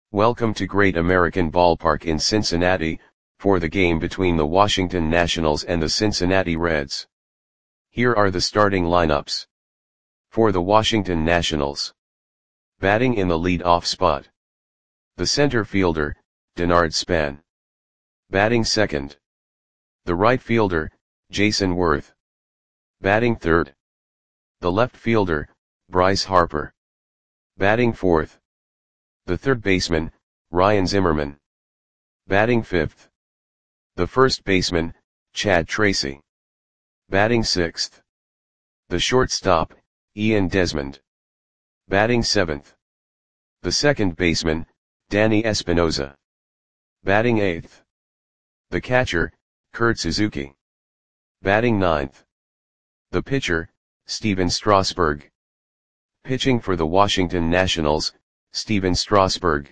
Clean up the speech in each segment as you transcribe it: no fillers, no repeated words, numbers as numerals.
Welcome to Great American Ballpark in Cincinnati, for the game between the Washington Nationals and the Cincinnati Reds. Here are the starting lineups. For the Washington Nationals. Batting in the lead-off spot. The center fielder, Denard Span. Batting second. The right fielder, Jayson Werth. Batting third. The left fielder, Bryce Harper. Batting fourth. The third baseman, Ryan Zimmerman. Batting fifth. The first baseman, Chad Tracy. Batting sixth. The shortstop, Ian Desmond. Batting seventh. The second baseman, Danny Espinosa. Batting eighth. The catcher, Kurt Suzuki. Batting ninth. The pitcher, Stephen Strasburg. Pitching for the Washington Nationals, Stephen Strasburg.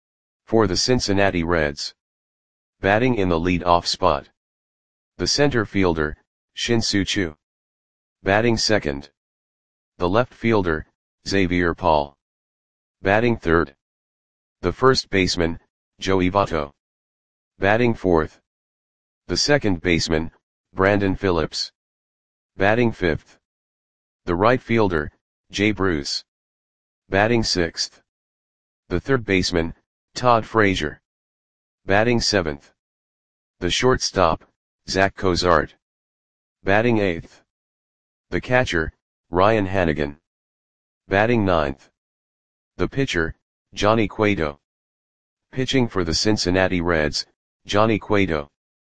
For the Cincinnati Reds. Batting in the lead-off spot. The center fielder, Shin-Soo Choo. Batting second. The left fielder, Xavier Paul. Batting third. The first baseman, Joey Votto. Batting fourth. The second baseman, Brandon Phillips. Batting fifth. The right fielder, Jay Bruce. Batting sixth. The third baseman, Todd Frazier. Batting seventh. The shortstop, Zach Cozart. Batting eighth. The catcher, Ryan Hanigan. Batting ninth. The pitcher, Johnny Cueto. Pitching for the Cincinnati Reds, Johnny Cueto.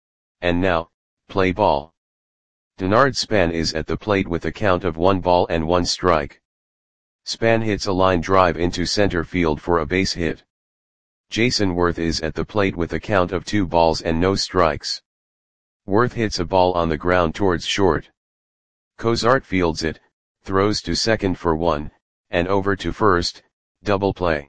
And now, play ball. Denard Span is at the plate with a count of 1 strike. Span hits a line drive into center field for a base hit. Jayson Werth is at the plate with a count of 2 strikes. Werth hits a ball on the ground towards short. Cozart fields it, throws to second for 1, and over to first, double play.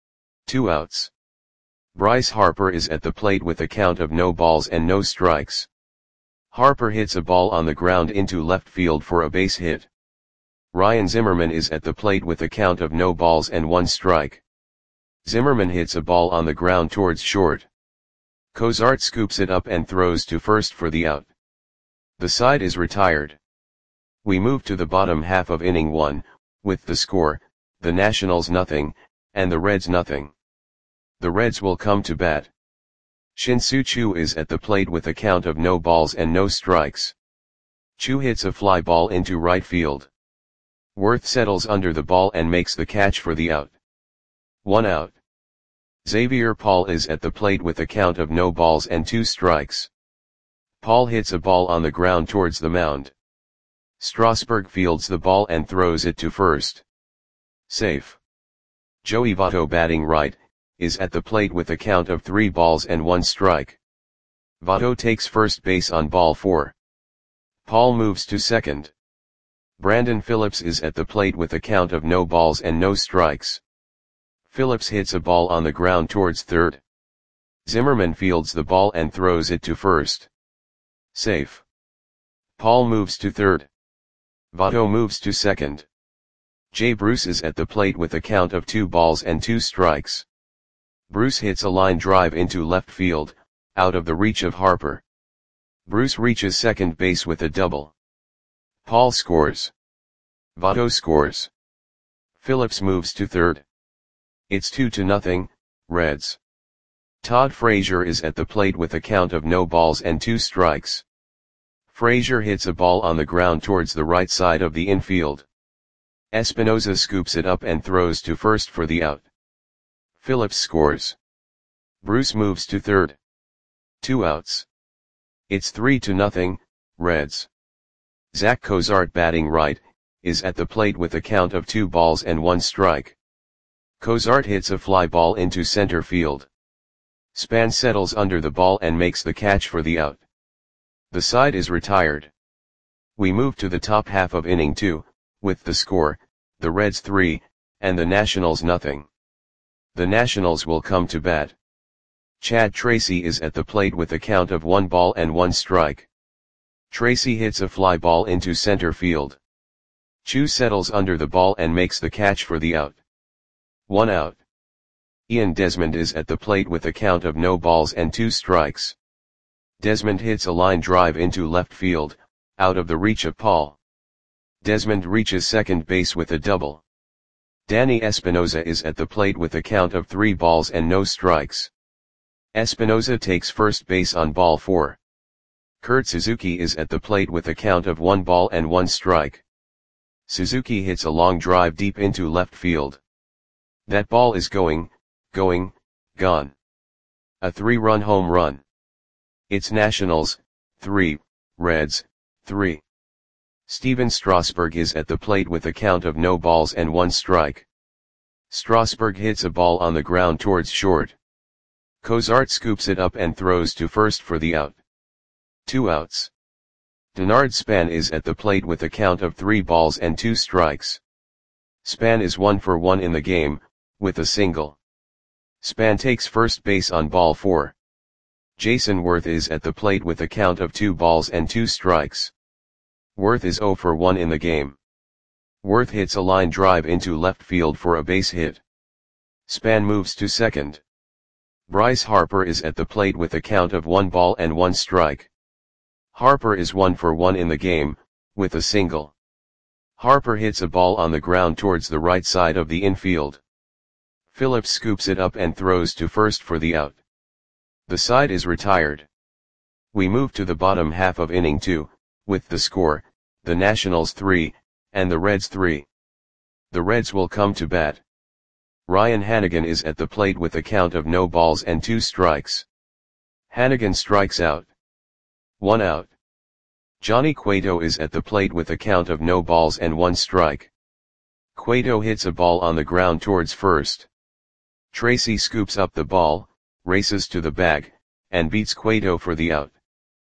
2 outs. Bryce Harper is at the plate with a count of no strikes. Harper hits a ball on the ground into left field for a base hit. Ryan Zimmerman is at the plate with a count of no 1 strike. Zimmerman hits a ball on the ground towards short. Cozart scoops it up and throws to first for the out. The side is retired. We move to the bottom half of inning 1, with the score, the Nationals nothing, and the Reds nothing. The Reds will come to bat. Shin-Soo Choo is at the plate with a count of no strikes. Choo hits a fly ball into right field. Werth settles under the ball and makes the catch for the out. 1 out. Xavier Paul is at the plate with a count of no 2 strikes. Paul hits a ball on the ground towards the mound. Strasburg fields the ball and throws it to first. Safe. Joey Votto, batting right, is at the plate with a count of 3 1 strike. Votto takes first base on ball 4. Paul moves to second. Brandon Phillips is at the plate with a count of no strikes. Phillips hits a ball on the ground towards third. Zimmerman fields the ball and throws it to first. Safe. Paul moves to third. Votto moves to second. Jay Bruce is at the plate with a count of 2 2 strikes. Bruce hits a line drive into left field, out of the reach of Harper. Bruce reaches second base with a double. Paul scores. Votto scores. Phillips moves to third. It's 2-0, Reds. Todd Frazier is at the plate with a count of no 2 strikes. Frazier hits a ball on the ground towards the right side of the infield. Espinosa scoops it up and throws to first for the out. Phillips scores. Bruce moves to third. 2 outs. It's 3-0, Reds. Zach Cozart, batting right, is at the plate with a count of 2 1 strike. Cozart hits a fly ball into center field. Span settles under the ball and makes the catch for the out. The side is retired. We move to the top half of inning 2, with the score, the Reds 3, and the Nationals nothing. The Nationals will come to bat. Chad Tracy is at the plate with a count of 1 1 strike. Tracy hits a fly ball into center field. Choo settles under the ball and makes the catch for the out. 1 out. Ian Desmond is at the plate with a count of no balls and 2 strikes. Desmond hits a line drive into left field, out of the reach of Paul. Desmond reaches second base with a double. Danny Espinosa is at the plate with a count of 3 balls and no strikes. Espinosa takes first base on ball 4. Kurt Suzuki is at the plate with a count of 1 ball and 1 strike. Suzuki hits a long drive deep into left field. That ball is gone. A 3-run home run. It's Nationals, 3, Reds, 3. Steven Strasburg is at the plate with a count of no balls and 1 strike. Strasburg hits a ball on the ground towards short. Cozart scoops it up and throws to first for the out. 2 outs. Denard Span is at the plate with a count of 3 balls and 2 strikes. Span is 1 for 1 in the game, with a single. Span takes first base on ball 4. Jason Worth is at the plate with a count of 2 balls and 2 strikes. Worth is 0 for 1 in the game. Worth hits a line drive into left field for a base hit. Span moves to second. Bryce Harper is at the plate with a count of 1 ball and 1 strike. Harper is 1 for 1 in the game, with a single. Harper hits a ball on the ground towards the right side of the infield. Phillips scoops it up and throws to first for the out. The side is retired. We move to the bottom half of inning 2, with the score, the Nationals 3, and the Reds 3. The Reds will come to bat. Ryan Hanigan is at the plate with a count of no balls and 2 strikes. Hanigan strikes out. 1 out. Johnny Cueto is at the plate with a count of no balls and 1 strike. Cueto hits a ball on the ground towards first. Tracy scoops up the ball, races to the bag, and beats Cueto for the out.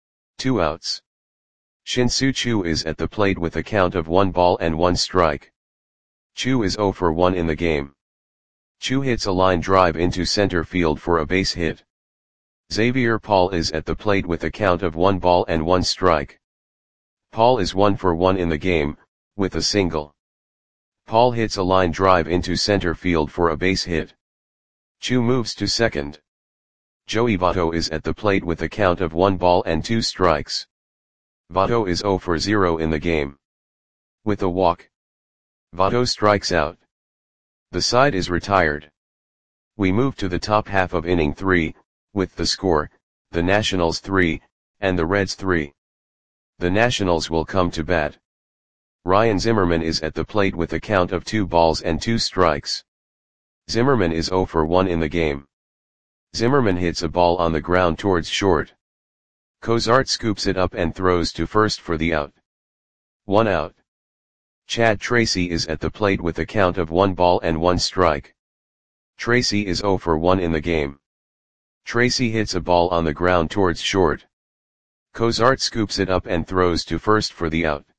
2 outs. Shin-Soo Choo is at the plate with a count of 1 ball and 1 strike. Choo is 0 for 1 in the game. Choo hits a line drive into center field for a base hit. Xavier Paul is at the plate with a count of 1 ball and 1 strike. Paul is 1 for 1 in the game, with a single. Paul hits a line drive into center field for a base hit. Choo moves to second. Joey Votto is at the plate with a count of 1 ball and 2 strikes. Votto is 0 for 0 in the game. With a walk, Votto strikes out. The side is retired. We move to the top half of inning 3, with the score, the Nationals 3, and the Reds 3. The Nationals will come to bat. Ryan Zimmerman is at the plate with a count of 2 balls and 2 strikes. Zimmerman is 0 for 1 in the game. Zimmerman hits a ball on the ground towards short. Cozart scoops it up and throws to first for the out. 1 out. Chad Tracy is at the plate with a count of 1 ball and 1 strike. Tracy is 0 for 1 in the game. Tracy hits a ball on the ground towards short. Cozart scoops it up and throws to first for the out.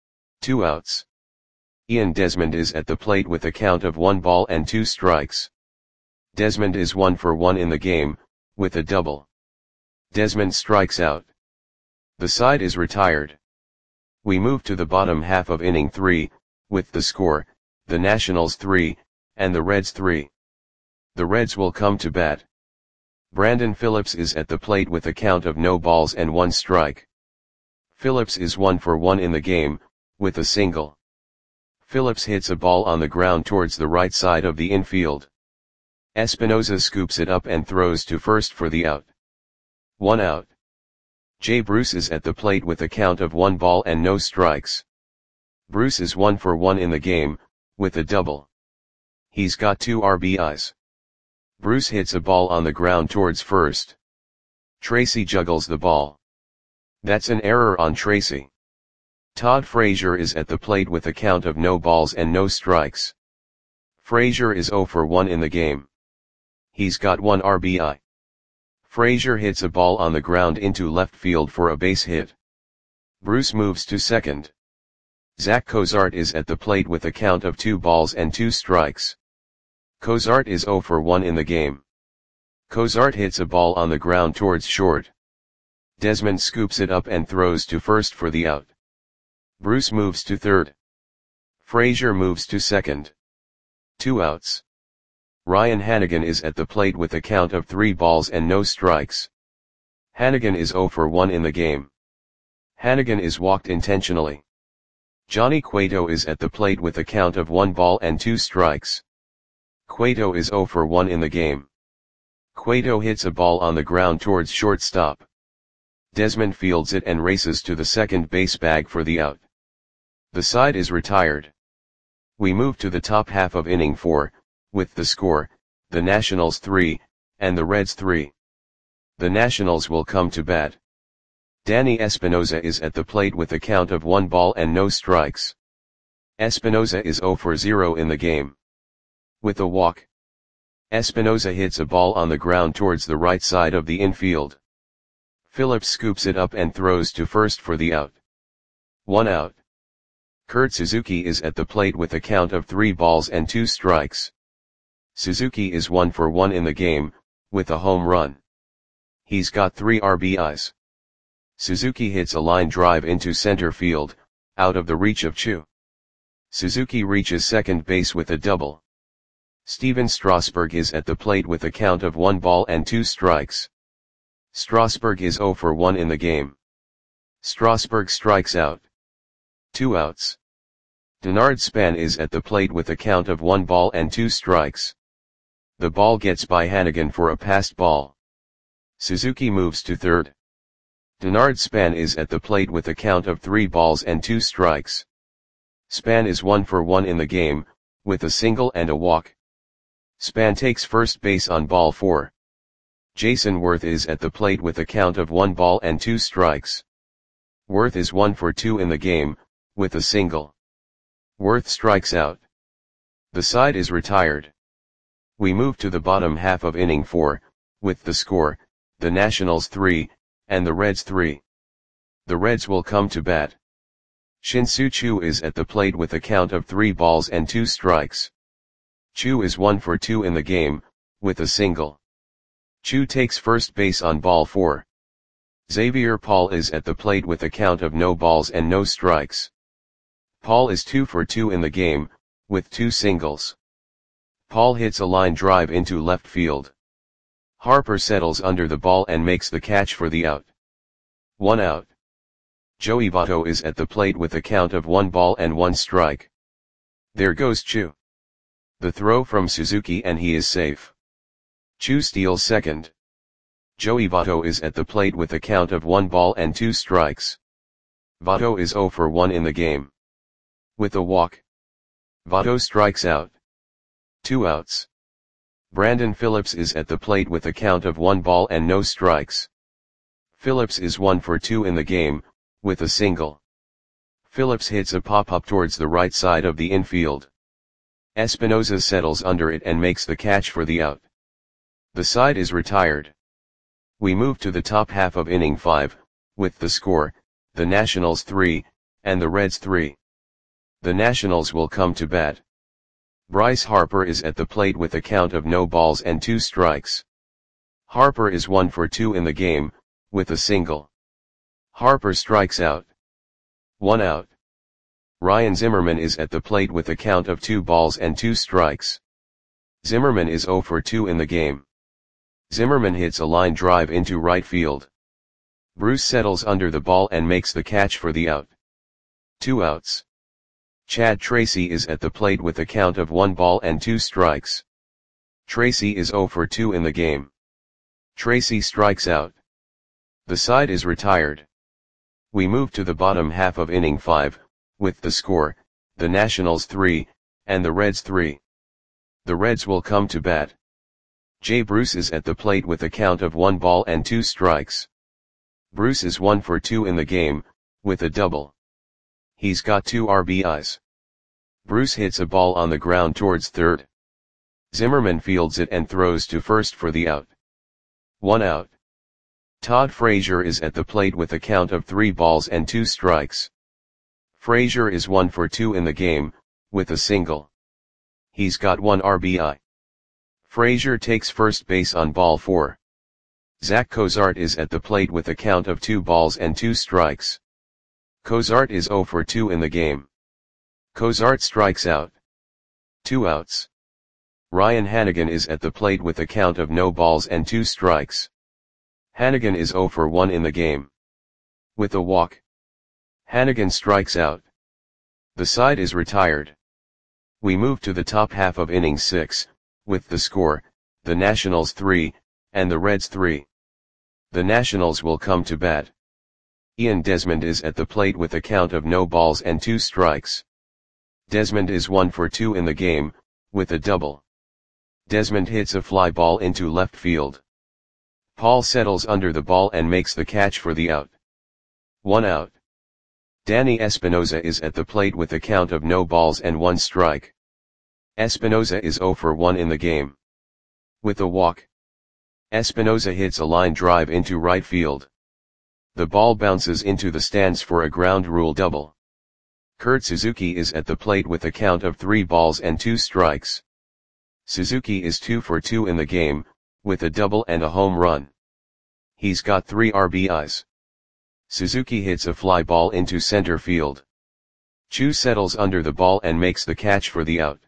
2 outs. Ian Desmond is at the plate with a count of 1 ball and 2 strikes. Desmond is 1 for 1 in the game, with a double. Desmond strikes out. The side is retired. We move to the bottom half of inning 3, with the score, the Nationals 3, and the Reds 3. The Reds will come to bat. Brandon Phillips is at the plate with a count of no balls and 1 strike. Phillips is 1 for 1 in the game, with a single. Phillips hits a ball on the ground towards the right side of the infield. Espinosa scoops it up and throws to first for the out. 1 out. Jay Bruce is at the plate with a count of 1 ball and no strikes. Bruce is 1 for 1 in the game, with a double. He's got 2 RBIs. Bruce hits a ball on the ground towards first. Tracy juggles the ball. That's an error on Tracy. Todd Frazier is at the plate with a count of no balls and no strikes. Frazier is 0 for 1 in the game. He's got 1 RBI. Frazier hits a ball on the ground into left field for a base hit. Bruce moves to second. Zach Cozart is at the plate with a count of 2 balls and 2 strikes. Cozart is 0 for 1 in the game. Cozart hits a ball on the ground towards short. Desmond scoops it up and throws to first for the out. Bruce moves to third. Frazier moves to second. 2 outs. Ryan Hannigan is at the plate with a count of 3 balls and no strikes. Hannigan is 0 for 1 in the game. Hannigan is walked intentionally. Johnny Cueto is at the plate with a count of 1 ball and 2 strikes. Cueto is 0 for 1 in the game. Cueto hits a ball on the ground towards shortstop. Desmond fields it and races to the second base bag for the out. The side is retired. We move to the top half of inning 4, with the score, the Nationals 3, and the Reds 3. The Nationals will come to bat. Danny Espinosa is at the plate with a count of 1 ball and no strikes. Espinosa is 0 for 0 in the game. With a walk, Espinosa hits a ball on the ground towards the right side of the infield. Phillips scoops it up and throws to first for the out. 1 out. Kurt Suzuki is at the plate with a count of 3 balls and 2 strikes. Suzuki is 1 for 1 in the game, with a home run. He's got 3 RBIs. Suzuki hits a line drive into center field, out of the reach of Chu. Suzuki reaches second base with a double. Steven Strasburg is at the plate with a count of 1 ball and 2 strikes. Strasburg is 0 for 1 in the game. Strasburg strikes out. 2 outs. Denard Span is at the plate with a count of 1 ball and 2 strikes. The ball gets by Hannigan for a passed ball. Suzuki moves to third. Denard Span is at the plate with a count of 3 balls and 2 strikes. Span is 1 for 1 in the game, with a single and a walk. Span takes first base on ball 4. Jason Worth is at the plate with a count of 1 ball and 2 strikes. Worth is 1 for 2 in the game, with a single. Worth strikes out. The side is retired. We move to the bottom half of inning 4, with the score, the Nationals 3, and the Reds 3. The Reds will come to bat. Shin-Soo Choo is at the plate with a count of 3 balls and 2 strikes. Choo is 1 for 2 in the game, with a single. Choo takes first base on ball 4. Xavier Paul is at the plate with a count of no balls and no strikes. Paul is 2 for 2 in the game, with 2 singles. Paul hits a line drive into left field. Harper settles under the ball and makes the catch for the out. 1 out. Joey Votto is at the plate with a count of 1 ball and 1 strike. There goes Choo. The throw from Suzuki and he is safe. Choo steals second. Joey Votto is at the plate with a count of 1 ball and 2 strikes. Votto is 0 for 1 in the game. With a walk, Votto strikes out. 2 outs. Brandon Phillips is at the plate with a count of 1 ball and no strikes. Phillips is 1 for 2 in the game, with a single. Phillips hits a pop-up towards the right side of the infield. Espinosa settles under it and makes the catch for the out. The side is retired. We move to the top half of inning 5, with the score, the Nationals 3, and the Reds 3. The Nationals will come to bat. Bryce Harper is at the plate with a count of no balls and 2 strikes. Harper is 1 for 2 in the game, with a single. Harper strikes out. 1 out. Ryan Zimmerman is at the plate with a count of 2 balls and 2 strikes. Zimmerman is 0 for 2 in the game. Zimmerman hits a line drive into right field. Bruce settles under the ball and makes the catch for the out. 2 outs. Chad Tracy is at the plate with a count of 1 ball and 2 strikes. Tracy is 0 for 2 in the game. Tracy strikes out. The side is retired. We move to the bottom half of inning 5, with the score, the Nationals 3, and the Reds 3. The Reds will come to bat. Jay Bruce is at the plate with a count of 1 ball and 2 strikes. Bruce is 1 for 2 in the game, with a double. He's got 2 RBIs. Bruce hits a ball on the ground towards third. Zimmerman fields it and throws to first for the out. 1 out. Todd Frazier is at the plate with a count of 3 balls and 2 strikes. Frazier is 1 for 2 in the game, with a single. He's got 1 RBI. Frazier takes first base on ball 4. Zach Cozart is at the plate with a count of 2 balls and 2 strikes. Cozart is 0 for 2 in the game. Cozart strikes out. 2 outs. Ryan Hanigan is at the plate with a count of no balls and 2 strikes. Hanigan is 0 for 1 in the game. With a walk, Hanigan strikes out. The side is retired. We move to the top half of inning 6, with the score, the Nationals 3, and the Reds 3. The Nationals will come to bat. Ian Desmond is at the plate with a count of no balls and 2 strikes. Desmond is 1 for 2 in the game, with a double. Desmond hits a fly ball into left field. Paul settles under the ball and makes the catch for the out. 1 out. Danny Espinosa is at the plate with a count of no balls and 1 strike. Espinosa is 0 for 1 in the game. With a walk, Espinosa hits a line drive into right field. The ball bounces into the stands for a ground rule double. Kurt Suzuki is at the plate with a count of 3 balls and 2 strikes. Suzuki is 2 for 2 in the game, with a double and a home run. He's got 3 RBIs. Suzuki hits a fly ball into center field. Chu settles under the ball and makes the catch for the out.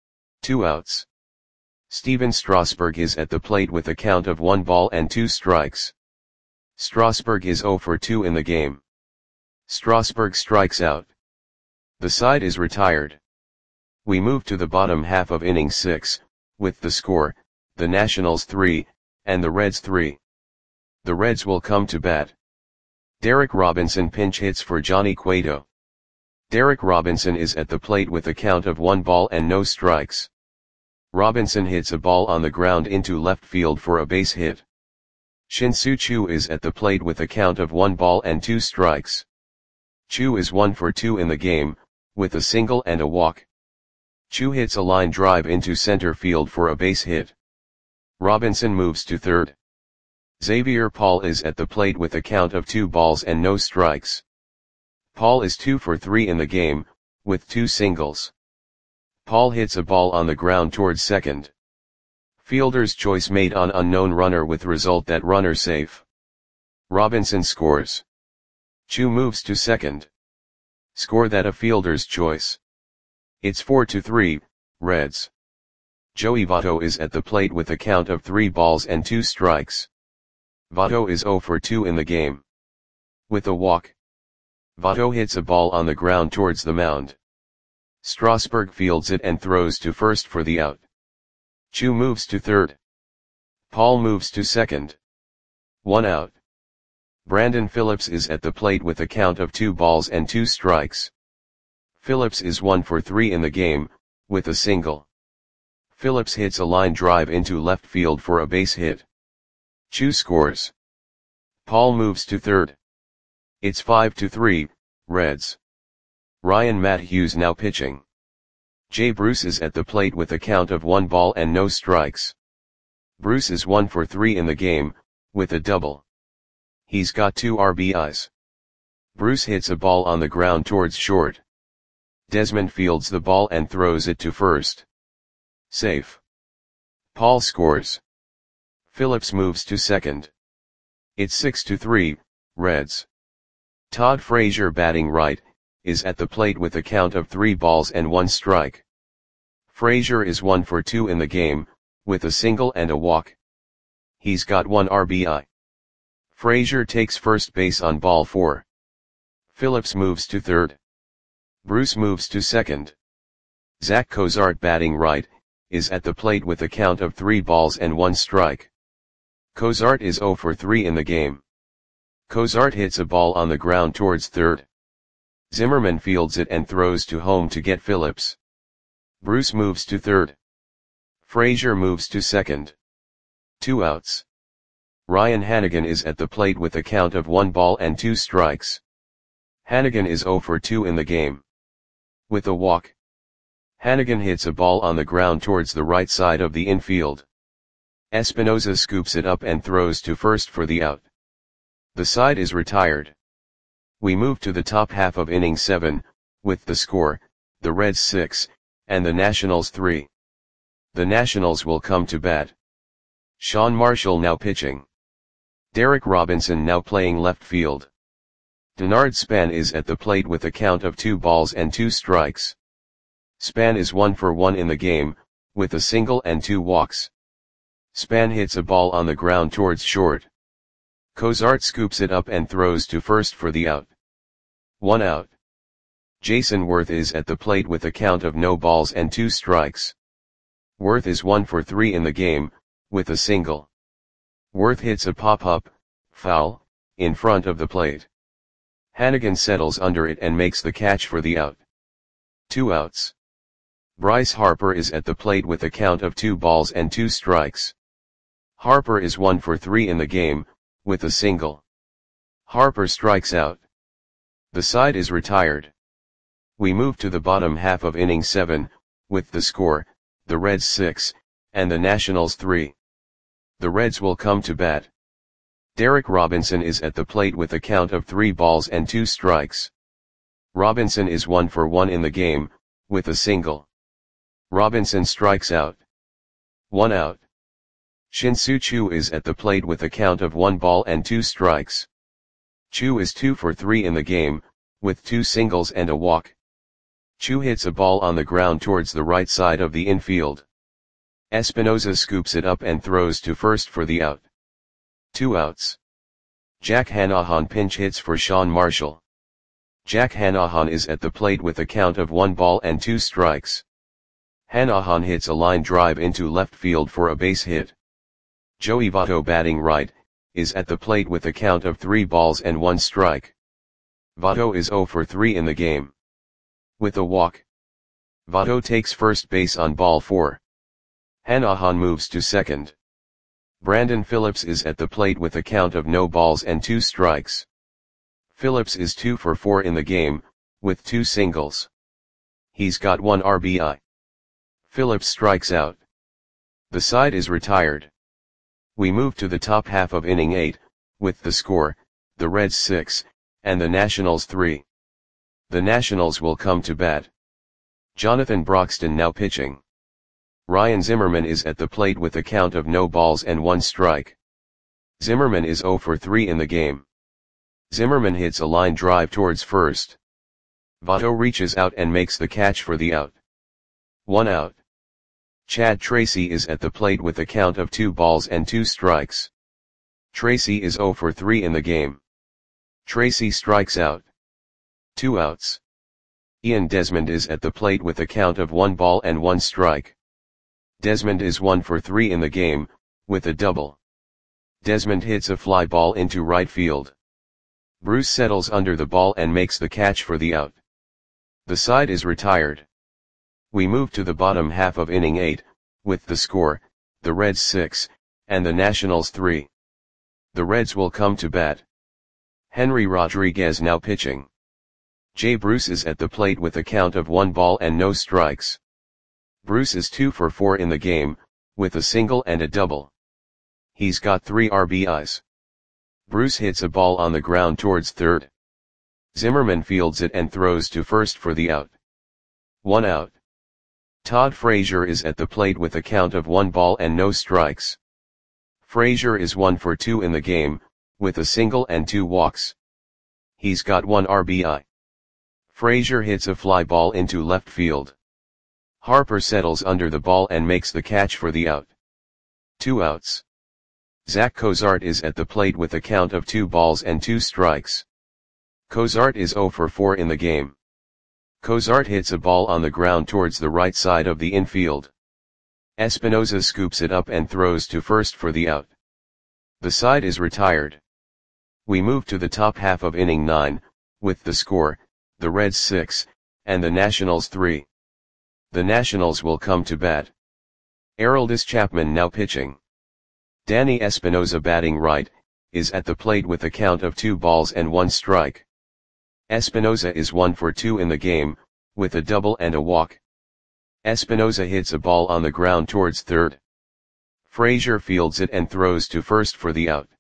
2 outs. Steven Strasburg is at the plate with a count of 1 ball and 2 strikes. Strasburg is 0 for 2 in the game. Strasburg strikes out. The side is retired. We move to the bottom half of inning 6, with the score, the Nationals 3, and the Reds 3. The Reds will come to bat. Derek Robinson pinch hits for Johnny Cueto. Derek Robinson is at the plate with a count of 1 ball and no strikes. Robinson hits a ball on the ground into left field for a base hit. Shin-Soo Choo is at the plate with a count of 1 ball and 2 strikes. Choo is 1 for 2 in the game, with a single and a walk. Choo hits a line drive into center field for a base hit. Robinson moves to third. Xavier Paul is at the plate with a count of 2 balls and no strikes. Paul is 2 for 3 in the game, with 2 singles. Paul hits a ball on the ground towards second. Fielder's choice made on unknown runner with result that runner safe. Robinson scores. Choo moves to second. Score that a fielder's choice. It's 4-3, Reds. Joey Votto is at the plate with a count of 3 balls and 2 strikes. Votto is 0 for 2 in the game. With a walk, Votto hits a ball on the ground towards the mound. Strasburg fields it and throws to first for the out. Choo moves to third. Paul moves to second. 1 out. Brandon Phillips is at the plate with a count of 2 balls and 2 strikes. Phillips is 1 for 3 in the game, with a single. Phillips hits a line drive into left field for a base hit. Choo scores. Paul moves to third. It's 5-3, Reds. Ryan Matthews now pitching. Jay Bruce is at the plate with a count of 1 ball and no strikes. Bruce is 1 for 3 in the game, with a double. He's got 2 RBIs. Bruce hits a ball on the ground towards short. Desmond fields the ball and throws it to first. Safe. Paul scores. Phillips moves to second. It's 6-3, Reds. Todd Frazier batting right, is at the plate with a count of 3 balls and 1 strike. Frazier is 1 for 2 in the game, with a single and a walk. He's got 1 RBI. Frazier takes first base on ball 4. Phillips moves to third. Bruce moves to second. Zach Cozart batting right, is at the plate with a count of 3 balls and 1 strike. Cozart is 0 for 3 in the game. Cozart hits a ball on the ground towards third. Zimmerman fields it and throws to home to get Phillips. Bruce moves to third. Frazier moves to second. 2 outs. Ryan Hanigan is at the plate with a count of 1 ball and 2 strikes. Hanigan is 0 for 2 in the game. With a walk, Hanigan hits a ball on the ground towards the right side of the infield. Espinosa scoops it up and throws to first for the out. The side is retired. We move to the top half of inning 7, with the score, the Reds 6, and the Nationals 3. The Nationals will come to bat. Sean Marshall now pitching. Derek Robinson now playing left field. Denard Span is at the plate with a count of 2 balls and 2 strikes. Span is 1 for 1 in the game, with a single and 2 walks. Span hits a ball on the ground towards short. Cozart scoops it up and throws to first for the out. 1 out. Jason Worth is at the plate with a count of no balls and 2 strikes. Worth is 1 for 3 in the game, with a single. Worth hits a pop-up, foul, in front of the plate. Hannigan settles under it and makes the catch for the out. 2 outs. Bryce Harper is at the plate with a count of 2 balls and 2 strikes. Harper is 1 for 3 in the game, with a single. Harper strikes out. The side is retired. We move to the bottom half of inning 7, with the score, the Reds 6, and the Nationals 3. The Reds will come to bat. Derek Robinson is at the plate with a count of 3 balls and 2 strikes. Robinson is 1 for 1 in the game, with a single. Robinson strikes out. 1 out. Shin-Soo Choo is at the plate with a count of 1 ball and 2 strikes. Choo is 2 for 3 in the game, with 2 singles and a walk. Choo hits a ball on the ground towards the right side of the infield. Espinosa scoops it up and throws to first for the out. 2 outs. Jack Hanahan pinch hits for Sean Marshall. Jack Hanahan is at the plate with a count of 1 ball and 2 strikes. Hanahan hits a line drive into left field for a base hit. Joey Votto, batting right, is at the plate with a count of 3 balls and 1 strike. Votto is 0 for 3 in the game. With a walk. Votto takes first base on ball 4. Hanahan moves to second. Brandon Phillips is at the plate with a count of no balls and 2 strikes. Phillips is 2 for 4 in the game, with 2 singles. He's got 1 RBI. Phillips strikes out. The side is retired. We move to the top half of inning 8, with the score, the Reds 6, and the Nationals 3. The Nationals will come to bat. Jonathan Broxton now pitching. Ryan Zimmerman is at the plate with a count of no balls and 1 strike. Zimmerman is 0 for 3 in the game. Zimmerman hits a line drive towards first. Votto reaches out and makes the catch for the out. 1 out. Chad Tracy is at the plate with a count of 2 balls and 2 strikes. Tracy is 0 for 3 in the game. Tracy strikes out. 2 outs. Ian Desmond is at the plate with a count of 1 ball and 1 strike. Desmond is 1 for 3 in the game, with a double. Desmond hits a fly ball into right field. Bruce settles under the ball and makes the catch for the out. The side is retired. We move to the bottom half of inning 8, with the score, the Reds 6, and the Nationals 3. The Reds will come to bat. Henry Rodriguez now pitching. Jay Bruce is at the plate with a count of 1 ball and no strikes. Bruce is 2 for 4 in the game, with a single and a double. He's got 3 RBIs. Bruce hits a ball on the ground towards third. Zimmerman fields it and throws to first for the out. 1 out. Todd Frazier is at the plate with a count of 1 ball and no strikes. Frazier is 1 for 2 in the game, with a single and 2 walks. He's got 1 RBI. Frazier hits a fly ball into left field. Harper settles under the ball and makes the catch for the out. 2 outs. Zach Cozart is at the plate with a count of 2 balls and 2 strikes. Cozart is 0 for 4 in the game. Cozart hits a ball on the ground towards the right side of the infield. Espinosa scoops it up and throws to first for the out. The side is retired. We move to the top half of inning 9, with the score, the Reds 6, and the Nationals 3. The Nationals will come to bat. Aroldis Chapman now pitching. Danny Espinosa, batting right, is at the plate with a count of 2 balls and 1 strike. Espinosa is 1 for 2 in the game, with a double and a walk. Espinosa hits a ball on the ground towards third. Frazier fields it and throws to first for the out.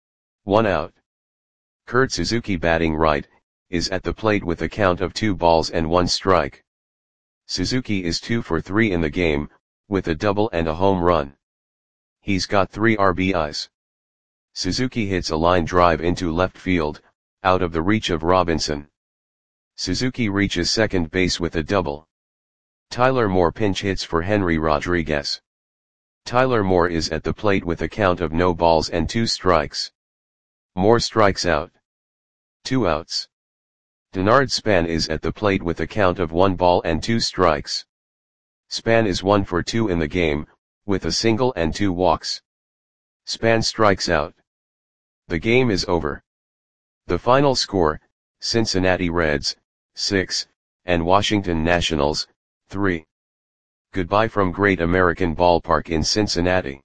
1 out. Kurt Suzuki, batting right, is at the plate with a count of 2 balls and 1 strike. Suzuki is 2 for 3 in the game, with a double and a home run. He's got 3 RBIs. Suzuki hits a line drive into left field, out of the reach of Robinson. Suzuki reaches second base with a double. Tyler Moore pinch hits for Henry Rodriguez. Tyler Moore is at the plate with a count of no balls and 2 strikes. Moore strikes out. 2 outs. Denard Span is at the plate with a count of 1 ball and 2 strikes. Span is 1 for 2 in the game, with a single and 2 walks. Span strikes out. The game is over. The final score, Cincinnati Reds, 6, and Washington Nationals, 3. Goodbye from Great American Ballpark in Cincinnati.